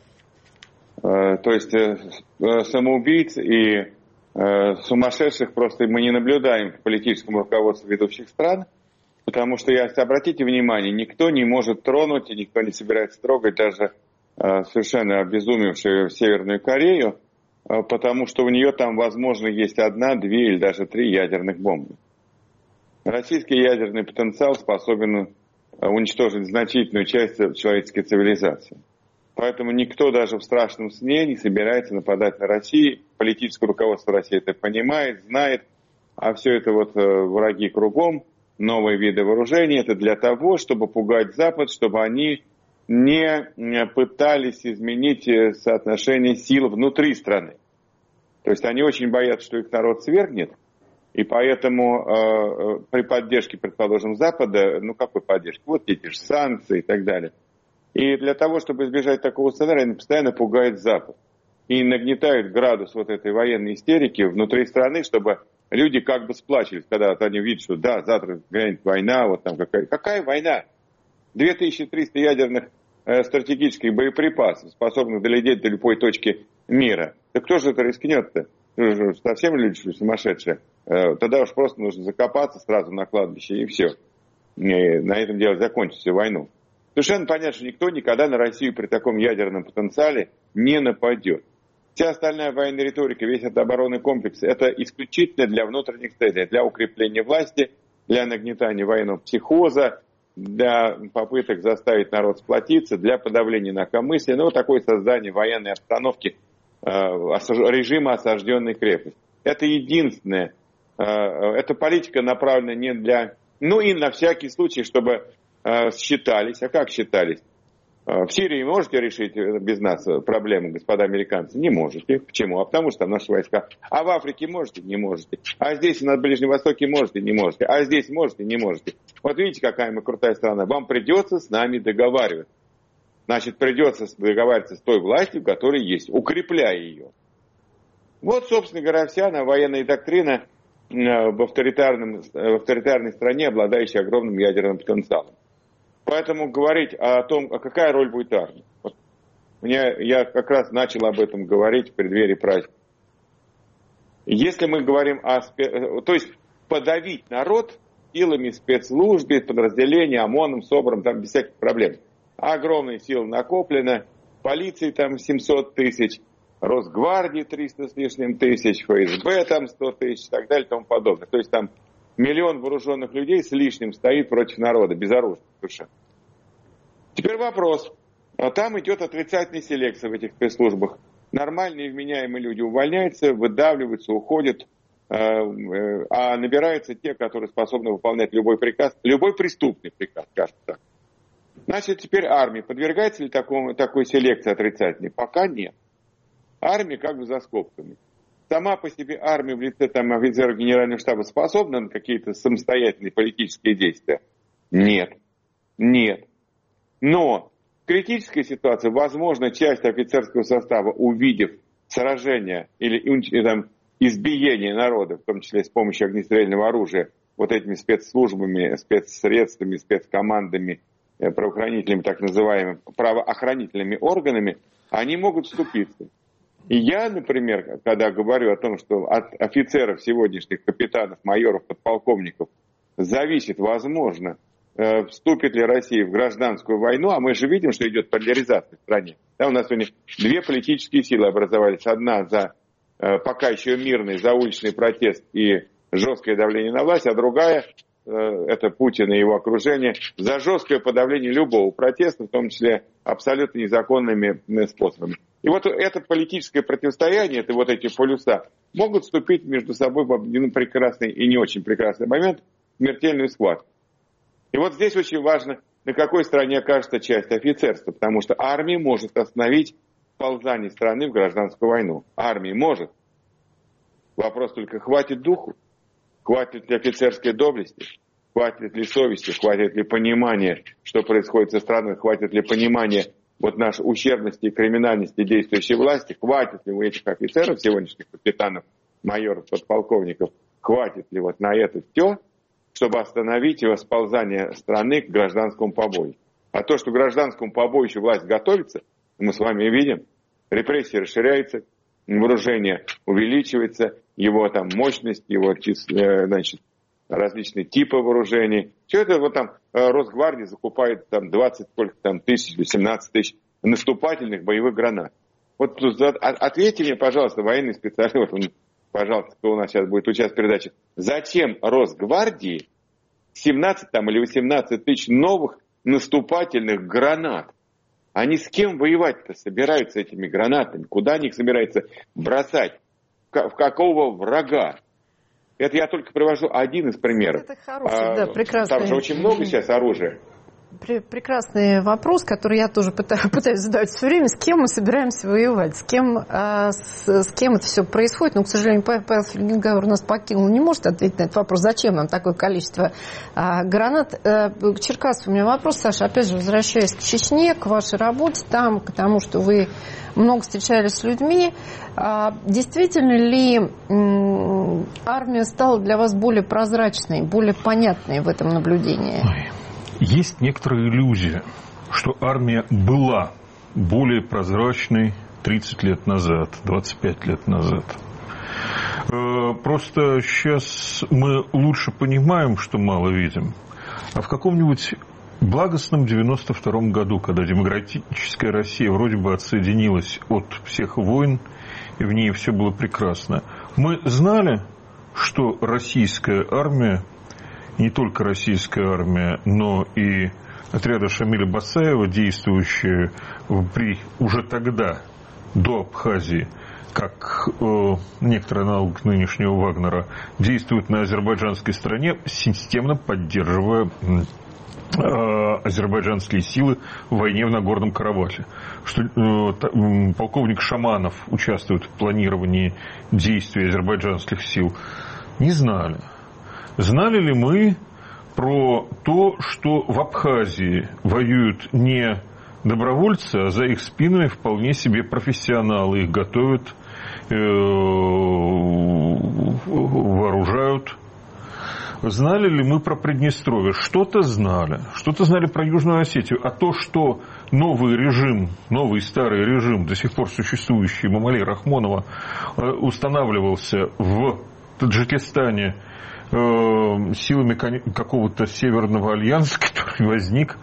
То есть самоубийц и сумасшедших просто мы не наблюдаем в политическом руководстве ведущих стран, потому что, если обратите внимание, никто не может тронуть и никто не собирается трогать даже совершенно обезумевшую Северную Корею, потому что у нее там, возможно, есть одна, две или даже три ядерных бомбы. Российский ядерный потенциал способен уничтожить значительную часть человеческой цивилизации. Поэтому никто даже в страшном сне не собирается нападать на Россию. Политическое руководство России это понимает, знает. А все это вот враги кругом, новые виды вооружений, это для того, чтобы пугать Запад, чтобы они не пытались изменить соотношение сил внутри страны. То есть они очень боятся, что их народ свергнет. И поэтому э, при поддержке, предположим, Запада, ну какой поддержки? Вот эти же санкции и так далее. И для того, чтобы избежать такого сценария, они постоянно пугают Запад. И нагнетают градус вот этой военной истерики внутри страны, чтобы люди как бы сплачивались, когда вот они видят, что да, завтра глянет война, вот там какая. Какая война? две тысячи триста ядерных э, стратегических боеприпасов, способных долететь до любой точки мира. Да кто же это рискнет-то? Совсем люди сумасшедшие. Тогда уж просто нужно закопаться сразу на кладбище и все. И на этом дело закончится войну. Совершенно понятно, что никто никогда на Россию при таком ядерном потенциале не нападет. Вся остальная военная риторика, весь этот оборонный комплекс, это исключительно для внутренних целей, для укрепления власти, для нагнетания военного психоза, для попыток заставить народ сплотиться, для подавления инакомыслия, ну, такое создание военной обстановки, э, режима осажденной крепости. Это единственное. Эта политика направлена не для... Ну и на всякий случай, чтобы э, считались. А как считались? В Сирии можете решить без нас проблему, господа американцы? Не можете. Почему? А потому что там наши войска. А в Африке можете? Не можете. А здесь на Ближнем Востоке можете? Не можете. А здесь можете? Не можете. Вот видите, какая мы крутая страна. Вам придется с нами договариваться. Значит, придется договариваться с той властью, которая есть, укрепляя ее. Вот, собственно говоря, вся она военная доктрина в, авторитарном, в авторитарной стране, обладающей огромным ядерным потенциалом. Поэтому говорить о том, а какая роль будет армии. Вот мне, я как раз начал об этом говорить в преддверии праздника. Если мы говорим о... То есть подавить народ силами спецслужб, подразделений, ОМОНом, СОБРом, там без всяких проблем. Огромные силы накоплено, полиции там семьсот тысяч, Росгвардии триста с лишним тысяч, ФСБ там сто тысяч и так далее и тому подобное. То есть там миллион вооруженных людей с лишним стоит против народа, безоружных совершенно. Теперь вопрос. А там идет отрицательная селекция в этих спецслужбах. Нормальные вменяемые люди увольняются, выдавливаются, уходят, а набираются те, которые способны выполнять любой приказ, любой преступный приказ, кажется так. Значит, теперь армия подвергается ли такому, такой селекции отрицательной? Пока нет. Армия как бы за скобками. Сама по себе армия в лице там, офицеров генерального штаба способна на какие-то самостоятельные политические действия? Нет. Нет. Но в критической ситуации, возможно, часть офицерского состава, увидев сражение или там, избиение народа, в том числе с помощью огнестрельного оружия, вот этими спецслужбами, спецсредствами, спецкомандами, правоохранительными, так называемыми, правоохранительными органами, они могут вступиться. И я, например, когда говорю о том, что от офицеров сегодняшних, капитанов, майоров, подполковников, зависит, возможно, вступит ли Россия в гражданскую войну, а мы же видим, что идет поляризация в стране. Да, у нас сегодня две политические силы образовались. Одна за пока еще мирный, за уличный протест и жесткое давление на власть, а другая, это Путин и его окружение, за жесткое подавление любого протеста, в том числе абсолютно незаконными способами. И вот это политическое противостояние, это вот эти полюса, могут вступить между собой в один прекрасный и не очень прекрасный момент в смертельную схватку. И вот здесь очень важно, на какой стороне окажется часть офицерства, потому что армия может остановить ползание страны в гражданскую войну. Армия может. Вопрос только, хватит духу, хватит ли офицерской доблести, хватит ли совести, хватит ли понимания, что происходит со страной, хватит ли понимания вот нашей ущербности и криминальности действующей власти, хватит ли у этих офицеров, сегодняшних капитанов, майоров, подполковников, хватит ли вот на это все, чтобы остановить восползание страны к гражданскому побою. А то, что к гражданскому побоищу власть готовится, мы с вами видим, репрессии расширяются, вооружение увеличивается, его там мощность, его значит, различные типы вооружений. Все это вот там Росгвардия закупает там двадцать сколько там тысяч, восемнадцать тысяч наступательных боевых гранат. Вот ответьте мне, пожалуйста, военный специалист, вот, пожалуйста, кто у нас сейчас будет участвовать в передаче, зачем Росгвардии семнадцать там, или восемнадцать тысяч новых наступательных гранат? Они с кем воевать-то собираются этими гранатами? Куда они их собираются бросать? В какого врага? Это я только привожу один из примеров. Это хороший, а, да, прекрасный. Там же очень много сейчас оружия. Прекрасный вопрос, который я тоже пытаюсь, пытаюсь задавать все время. С кем мы собираемся воевать? С кем, а, с, с кем это все происходит? Но, к сожалению, Павел Фельгенгауэр нас покинул, не может ответить на этот вопрос. Зачем нам такое количество а, гранат? А, к Черкасову у меня вопрос, Саша. Опять же, возвращаясь к Чечне, к вашей работе там, к тому, что вы много встречались с людьми. А, действительно ли м, армия стала для вас более прозрачной, более понятной в этом наблюдении? Есть некоторая иллюзия, что армия была более прозрачной тридцать лет назад, двадцать пять лет назад. Просто сейчас мы лучше понимаем, что мало видим. А в каком-нибудь благостном девяносто втором году, когда демократическая Россия вроде бы отсоединилась от всех войн, и в ней все было прекрасно, мы знали, что российская армия, не только российская армия, но и отряды Шамиля Басаева, действующие при, уже тогда, до Абхазии, как э, некоторый аналог нынешнего Вагнера, действуют на азербайджанской стороне, системно поддерживая э, азербайджанские силы в войне в Нагорном Карабахе. Что э, э, полковник Шаманов участвует в планировании действий азербайджанских сил, не знали. Знали ли мы про то, что в Абхазии воюют не добровольцы, а за их спинами вполне себе профессионалы, их готовят, э, вооружают? Знали ли мы про Приднестровье? Что-то знали. Что-то знали про Южную Осетию. А то, что новый режим, новый старый режим, до сих пор существующий, Мамалей Рахмонова, устанавливался в Таджикистане силами какого-то Северного альянса, который возник,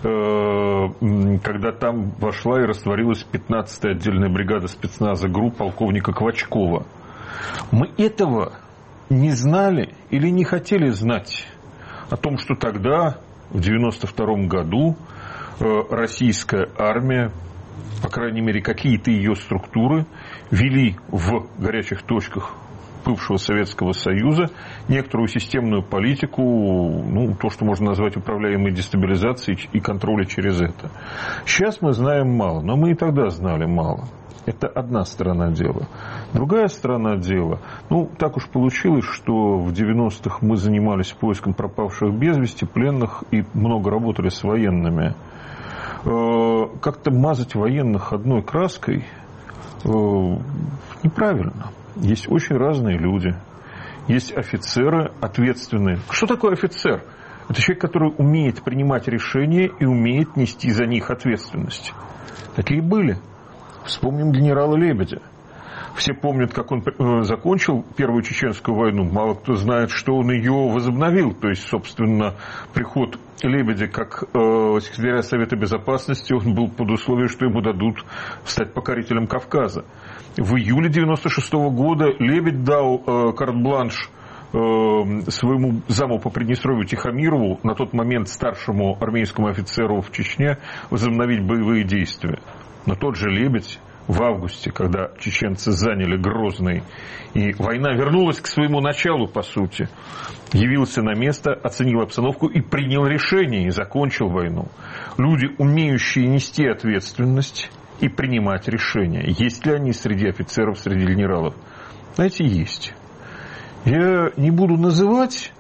когда там вошла и растворилась пятнадцатая отдельная бригада спецназа ГРУ полковника Квачкова. Мы этого не знали или не хотели знать о том, что тогда, в девяносто втором году, российская армия, по крайней мере, какие-то ее структуры, вели в горячих точках бывшего Советского Союза некоторую системную политику, ну, то, что можно назвать управляемой дестабилизацией и контроля через это. Сейчас мы знаем мало, но мы и тогда знали мало. Это одна сторона дела. Другая сторона дела, ну, так уж получилось, что в девяностых мы занимались поиском пропавших без вести, пленных и много работали с военными. Как-то мазать военных одной краской неправильно. Есть очень разные люди. Есть офицеры ответственные. Что такое офицер? Это человек, который умеет принимать решения и умеет нести за них ответственность. Такие были. Вспомним генерала Лебедя. Все помнят, как он закончил Первую Чеченскую войну. Мало кто знает, что он ее возобновил. То есть, собственно, приход Лебедя как э, секретаря Совета Безопасности, он был под условием, что ему дадут стать покорителем Кавказа. В июле девяносто шестого года Лебедь дал э, карт-бланш э, своему заму по Приднестровью Тихомирову, на тот момент старшему армейскому офицеру в Чечне, возобновить боевые действия. Но тот же Лебедь в августе, когда чеченцы заняли Грозный, и война вернулась к своему началу, по сути, явился на место, оценил обстановку и принял решение, и закончил войну. Люди, умеющие нести ответственность и принимать решения. Есть ли они среди офицеров, среди генералов? Знаете, есть. Я не буду называть,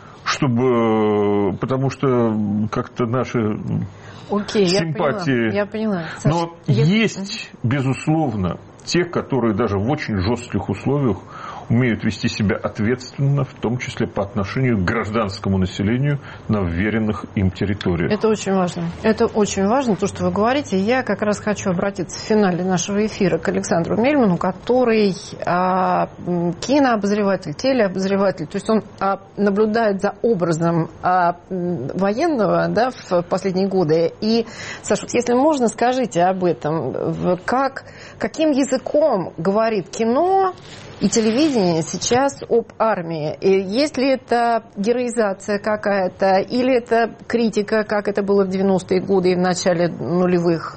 чтобы, потому что как-то наши Окей, симпатии. Я поняла. Я поняла. Но Саша, есть, я... безусловно, те, которые даже в очень жестких условиях умеют вести себя ответственно, в том числе по отношению к гражданскому населению на вверенных им территориях. Это очень важно. Это очень важно, то, что вы говорите. Я как раз хочу обратиться в финале нашего эфира к Александру Мельману, который а, кинообозреватель, телеобозреватель. То есть он а, наблюдает за образом а, военного, да, в последние годы. И, Саша, если можно, скажите об этом. Как, каким языком говорит кино и телевидение сейчас об армии? И есть ли это героизация какая-то, или это критика, как это было в девяностые годы и в начале нулевых?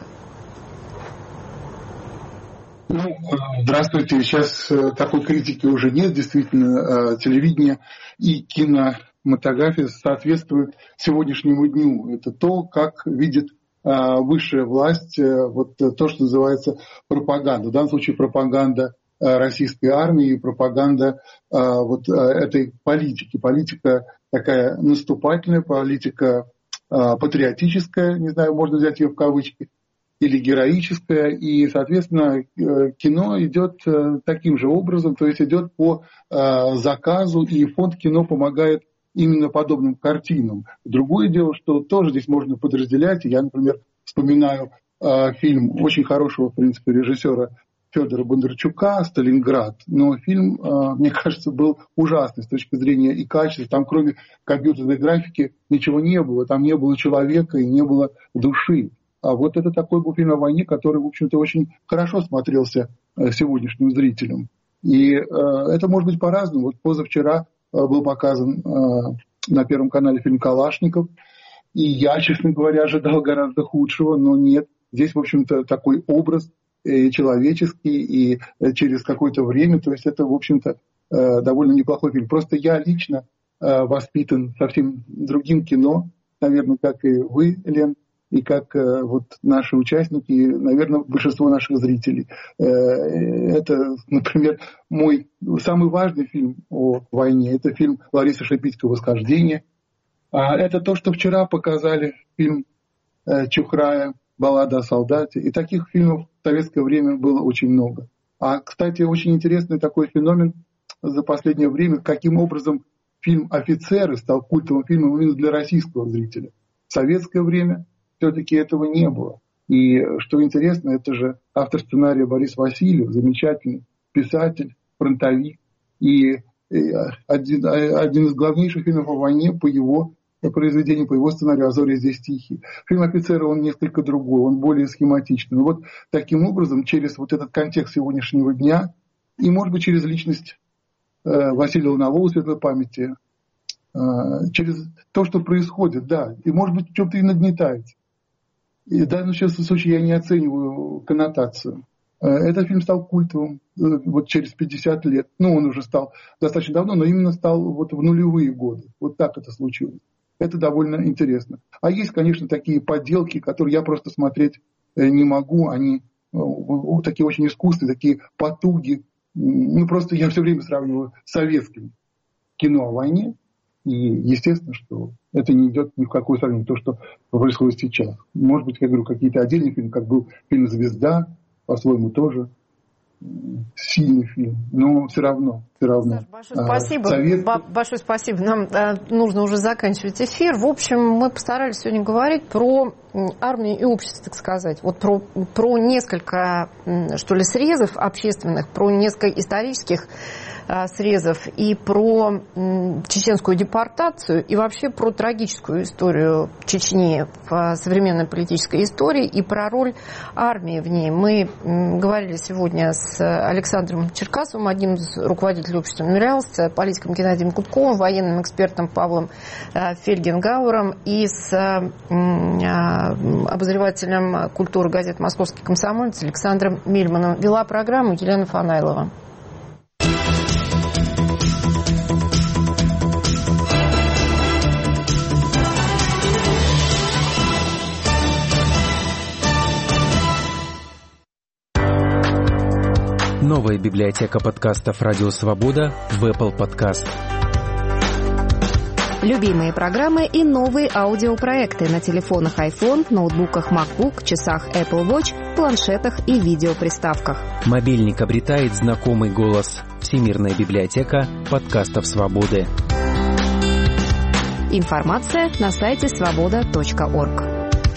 Ну, здравствуйте. Сейчас такой критики уже нет. Действительно, телевидение и кинематография соответствуют сегодняшнему дню. Это то, как видит высшая власть, вот то, что называется пропаганда. В данном случае пропаганда российской армии и пропаганда а, вот а, этой политики. Политика такая наступательная, политика а, патриотическая, не знаю, можно взять ее в кавычки, или героическая. И, соответственно, кино идет таким же образом, то есть идет по а, заказу, и фонд кино помогает именно подобным картинам. Другое дело, что тоже здесь можно подразделять. Я, например, вспоминаю а, фильм очень хорошего, в принципе, режиссера Федора Бондарчука «Сталинград». Но фильм, мне кажется, был ужасный с точки зрения и качества. Там кроме компьютерной графики ничего не было. Там не было человека и не было души. А вот это такой был фильм о войне, который, в общем-то, очень хорошо смотрелся сегодняшним зрителям. И это может быть по-разному. Вот позавчера был показан на Первом канале фильм «Калашников». И я, честно говоря, ожидал гораздо худшего, но нет. Здесь, в общем-то, такой образ и человеческий, и через какое-то время. То есть это, в общем-то, довольно неплохой фильм. Просто я лично воспитан совсем другим кино, наверное, как и вы, Лен, и как вот наши участники, и, наверное, большинство наших зрителей. Это, например, мой самый важный фильм о войне. Это фильм Ларисы Шипицкой «Восхождение». Это то, что вчера показали, фильм Чухрая «Баллада о солдате». И таких фильмов в советское время было очень много. А, кстати, очень интересный такой феномен за последнее время, каким образом фильм «Офицеры» стал культовым фильмом именно для российского зрителя. В советское время все-таки этого не было. И что интересно, это же автор сценария Борис Васильев, замечательный писатель, фронтовик. И один, один из главнейших фильмов о войне по его произведение, по его сценарию «А зори здесь тихие». Фильм «Офицеры», он несколько другой, он более схематичный. Но вот таким образом, через вот этот контекст сегодняшнего дня, и, может быть, через личность э, Василия Лунового, светлой памяти, э, через то, что происходит, да, и, может быть, в чем-то и нагнетается. И в данном случае я не оцениваю коннотацию. Э, этот фильм стал культовым э, вот через пятьдесят лет. Ну, он уже стал достаточно давно, но именно стал вот в нулевые годы. Вот так это случилось. Это довольно интересно. А есть, конечно, такие подделки, которые я просто смотреть не могу. Они такие очень искусственные, такие потуги. Ну, просто я все время сравниваю с советским кино о войне. И естественно, что это не идет ни в какое сравнение, то, что происходит сейчас. Может быть, я говорю, какие-то отдельные фильмы, как был фильм «Звезда», по-своему тоже сильный фильм, но все равно, все равно. Саш, большое спасибо. Совет... Большое спасибо. Нам а, нужно уже заканчивать эфир. В общем, мы постарались сегодня говорить про армию и общество, так сказать. Вот про, про несколько, что ли, срезов общественных, про несколько исторических а, срезов и про м, чеченскую депортацию и вообще про трагическую историю Чечни в современной политической истории и про роль армии в ней. Мы м, говорили сегодня с Александром Черкасовым, одним из руководителей общества «Мемориал», с политиком Геннадием Кутковым, военным экспертом Павлом э, Фельгенгауэром и с э, э, обозревателем культуры газет «Московский комсомолец» Александром Мельманом. Вела программу Елена Фанайлова. Новая библиотека подкастов «Радио Свобода» в Apple Podcast. Любимые программы и новые аудиопроекты на телефонах iPhone, ноутбуках MacBook, часах Apple Watch, планшетах и видеоприставках. Мобильник обретает знакомый голос. Всемирная библиотека подкастов «Свободы». Информация на сайте свобода точка орг.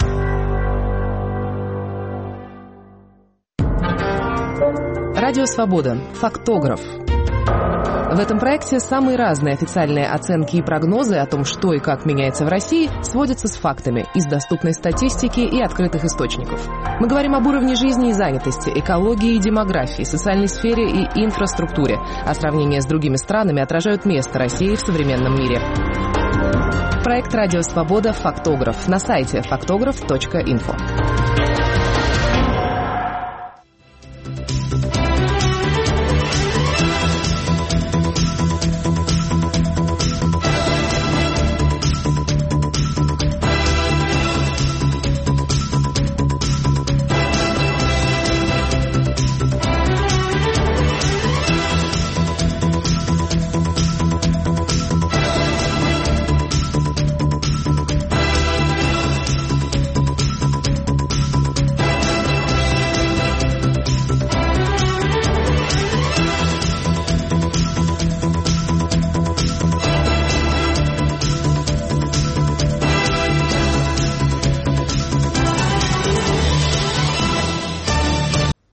Радио «Свобода». Фактограф. В этом проекте самые разные официальные оценки и прогнозы о том, что и как меняется в России, сводятся с фактами из доступной статистики и открытых источников. Мы говорим об уровне жизни и занятости, экологии и демографии, социальной сфере и инфраструктуре, а сравнения с другими странами отражают место России в современном мире. Проект «Радио Свобода. Фактограф» на сайте фактограф точка инфо.